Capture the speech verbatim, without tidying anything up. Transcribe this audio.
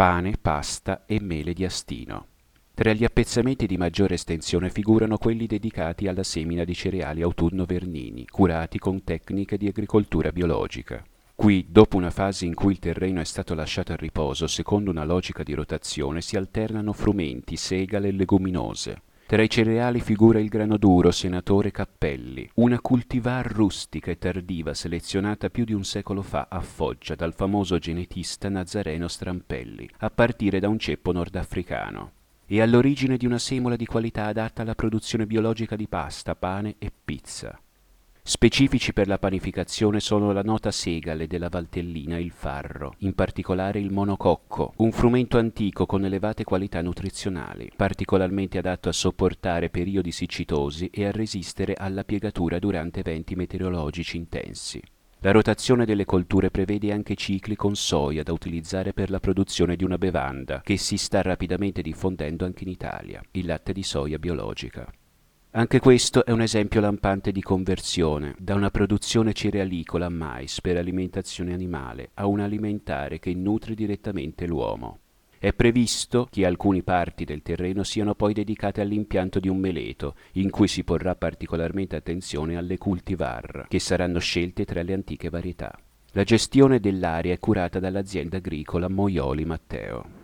pane, pasta e mele di Astino. Tra gli appezzamenti di maggiore estensione figurano quelli dedicati alla semina di cereali autunno-vernini, curati con tecniche di agricoltura biologica. Qui, dopo una fase in cui il terreno è stato lasciato a riposo secondo una logica di rotazione, si alternano frumenti, segale e leguminose. Tra i cereali figura il grano duro Senatore Cappelli, una cultivar rustica e tardiva selezionata più di un secolo fa a Foggia dal famoso genetista Nazareno Strampelli, a partire da un ceppo nordafricano. E all'origine di una semola di qualità adatta alla produzione biologica di pasta, pane e pizza. Specifici per la panificazione sono la nota segale della Valtellina e il farro, in particolare il monococco, un frumento antico con elevate qualità nutrizionali, particolarmente adatto a sopportare periodi siccitosi e a resistere alla piegatura durante eventi meteorologici intensi. La rotazione delle colture prevede anche cicli con soia da utilizzare per la produzione di una bevanda che si sta rapidamente diffondendo anche in Italia, il latte di soia biologica. Anche questo è un esempio lampante di conversione da una produzione cerealicola a mais per alimentazione animale a un alimentare che nutre direttamente l'uomo. È previsto che alcune parti del terreno siano poi dedicate all'impianto di un meleto, in cui si porrà particolarmente attenzione alle cultivar, che saranno scelte tra le antiche varietà. La gestione dell'area è curata dall'azienda agricola Moioli Matteo.